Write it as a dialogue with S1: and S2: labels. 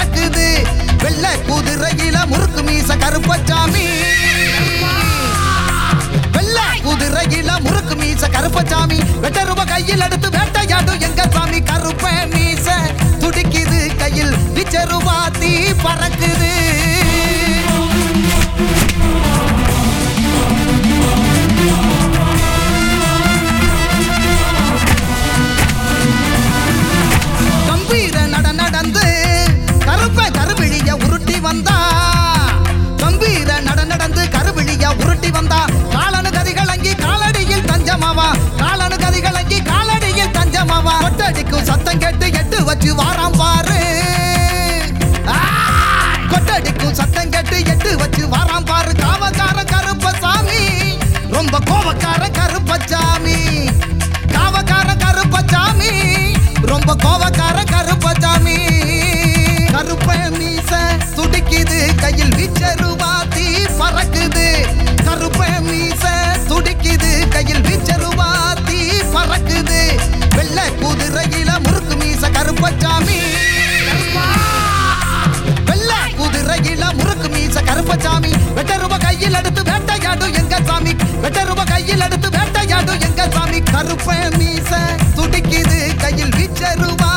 S1: பறக்குது வெள்ளை குதிரையில முறுக்கு மீச கருப்பச்சாமி வெள்ளை குதிரையில முறுக்கு மீச கருப்பச்சாமி வெட்டருவ கையில் எடுத்து வேட்டையாடும் எங்க சாமி கருப்ப மீச துடிக்குது கையில் விச்சருவாத்தி பறக்குது நடந்து கருப்ப கருவிழிய உருட்டி வந்தா கம்பீர நடந்து கருவிழிய உருட்டி வந்தா காலனு கதிகளங்கி காலடியில் தஞ்சமாவா காலனு கதிகளங்கி காலடியில் தஞ்சமாவா கொட்டடிக்கும் சத்தம் கேட்டு எட்டு வச்சு வாராம் பாரு கொட்டடிக்கும் சத்தம் கேட்டு எட்டு வச்சு வாராம் பாரு காவக்கார கருப்பசாமி ரொம்ப கோவக்கார கருப்பசாமி காவக்கார கருப்பசாமி ரொம்ப கோவக்கார கருப்பசாமி கருப்ப மீச துடிக்குது கையில் விச்சருவாத்தி பறக்குது கருப்ப மீச துடிக்குது கையில் விச்சருவாத்தி பறக்குது வெள்ளை குதிரையில முறுக்கு மீச கருப்பசாமி வெள்ளை குதிரையில முறுக்கு மீச கருப்பசாமி வெட்டருவ கையில் எடுத்து வேட்டையாடும் எங்க சாமி வெட்டருவ கையில் எடுத்து வேட்டையாடும் எங்க சாமி கருப்ப மீச துடிக்குது கையில் விச்சருவா